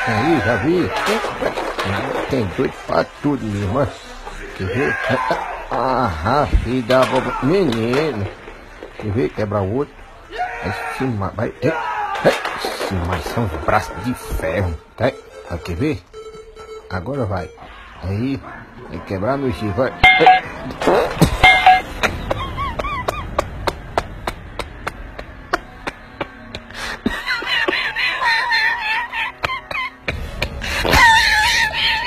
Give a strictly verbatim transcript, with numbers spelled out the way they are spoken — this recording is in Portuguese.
Aí, já vi. Tem doido pra tudo, minha irmã. Quer ver? Ah, filho da boba. Menino. Quer ver? Quebra o outro. Esse ma... vai. Esse mas são os braços de ferro. Tá? Quer ver? Agora vai. Aí. Vai quebrar meu chifre. Vai.